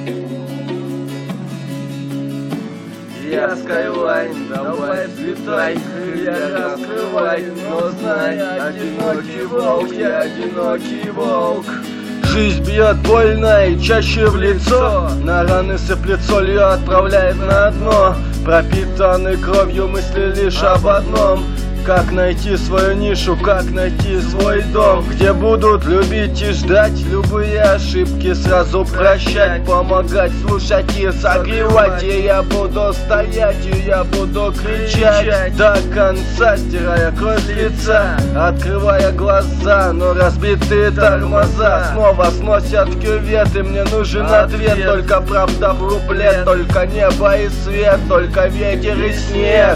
Я Скайлайн, давай взлетай, крылья раскрывай, но знай, одинокий волк, я одинокий волк. Жизнь бьет больно и чаще в лицо, на раны сыплет солью, отправляет на дно. Пропитаны кровью мысли лишь об одном: как найти свою нишу, как найти свой дом, где будут любить и ждать, любые ошибки сразу прощать, помогать, слушать и согревать. И я буду стоять, и я буду кричать до конца, стирая кровь с лица, открывая глаза, но разбитые тормоза снова сносят в кювет. И мне нужен ответ, только правда в куплет, только небо и свет, только ветер и снег.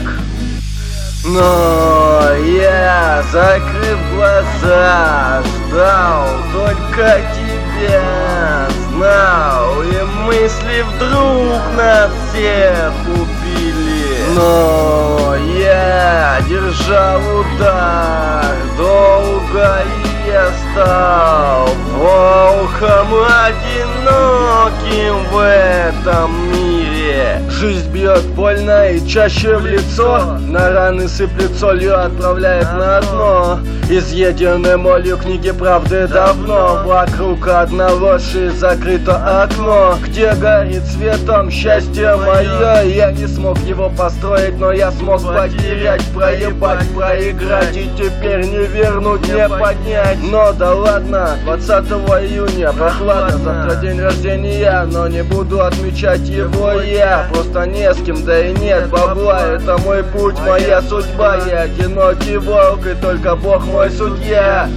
Но я, закрыв глаза, ждал только тебя, знал, и мысли вдруг нас всех убили. Но я держал удар долго, и я стал волком одиноким в этом мире. Жизнь бьет больно и чаще в лицо, на раны сыплет солью, отправляет на дно. Изъедены молью книги правды давно, вокруг одного закрыто окно, где горит светом счастье мое. Я не смог его построить, но я смог потерять, проебать, проиграть, и теперь не вернуть, не поднять. Но да ладно, 20 июня прохладно, завтра день рождения, но не буду отмечать его я, просто не с кем, да и нет бабла. Это мой путь, моя судьба, я одинокий волк, и только Бог мой судья.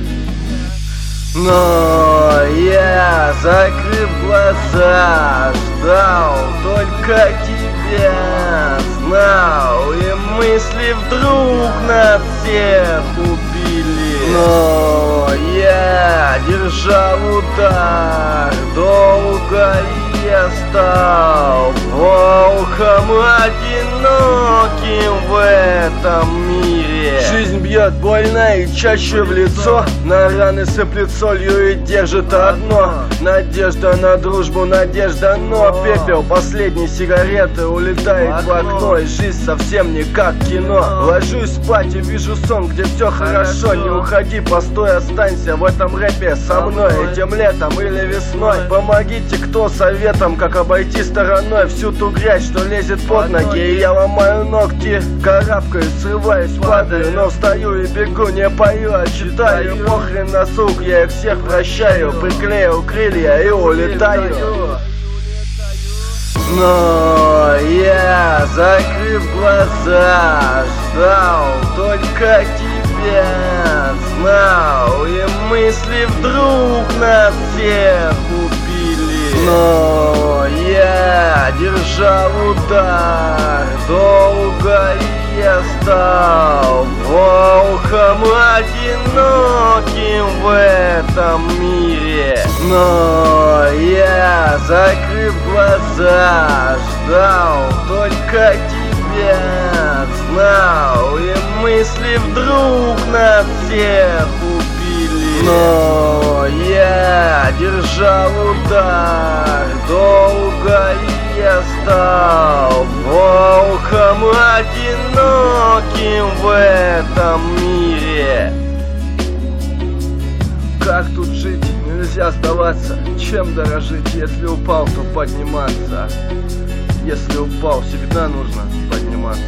Но я, закрыв глаза, ждал только тебя, знал, и мысли вдруг нас всех убили. Но я держал удар долго, и я стал волком одиноким в этом мире. Жизнь бьет больно и чаще в лицо, на раны сыплет солью и держит одно: надежда на дружбу, надежда, но пепел последней сигареты улетает в окно, и жизнь совсем не как кино. Ложусь спать и вижу сон, где все хорошо. Не уходи, постой, останься в этом рэпе со мной, этим летом или весной. Помогите, кто советом, как обойти стороной всю ту грязь, что лезет под ноги. И я ломаю ногти, карабкаюсь, срываюсь, падаю, но встаю и бегу, не пою, а читаю. Похрен на сук, я их всех прощаю, приклеил крылья и улетаю. Но я, закрыв глаза, ждал только тебя, знал, и мысли вдруг нас всех убили. Но я держал удар долго, и я стал волком одиноким в этом мире. Но я, закрыв глаза, ждал только тебя, знал, и мысли вдруг нас всех убили. Но я держал удар долго, и я стал волком одиноким в этом мире. Как тут жить? Нельзя сдаваться. Чем дорожить? Если упал, то подниматься. Если упал, всегда нужно подниматься.